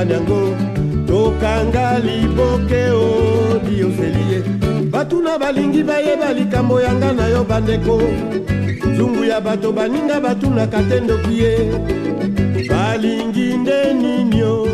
yango tokanga libokeo dioselie batuna balingi bayeba likambo yanga na yo bandeko zungu ya bato baninga batuna katendo kie balingi nde ninyo